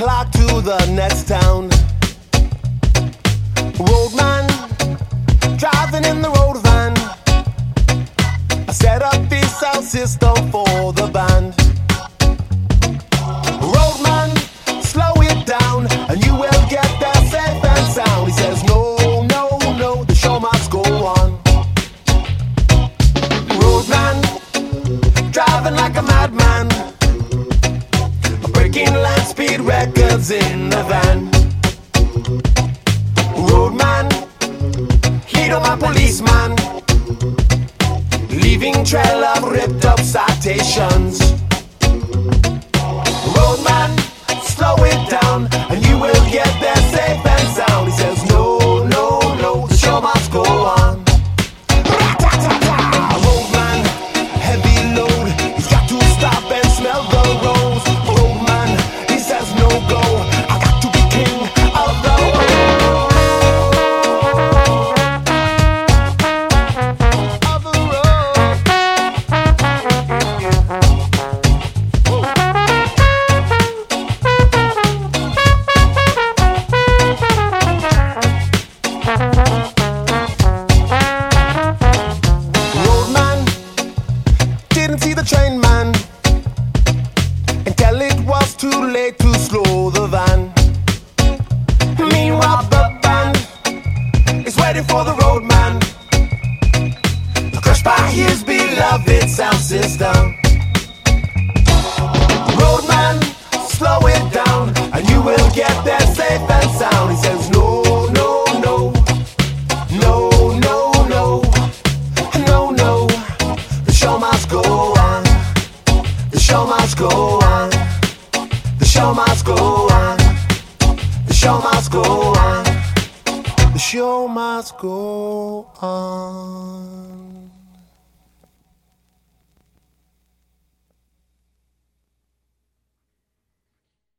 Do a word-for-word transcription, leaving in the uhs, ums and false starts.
o'clock to the next town. Roadman, driving in the road van. I set up the sound system for the band. Roadman, slow it down and you will get there safe and sound. He says no, no, no, the show must go on. Roadman, driving like a madman, breaking land speed records in the van. Roadman, lead on my policeman, leaving trail of ripped up citations. Roadman, slow it down and you will get there safe and sound. He says no, no, no, the show must go on. Roadman, heavy load, he's got to stop and smell the rose. Roadman, he says no go, I got to be king of the road. Of the Roadman didn't see the train man until it was too late to slow the van. Meanwhile the band is waiting for the roadman, crushed by his beloved sound system. Roadman, slow it down and you will get there safe and sound. He says no, no, no, no, no, no, no, no, the show must go on. The show must go on. The show must go on. The show must go on. The show must go on.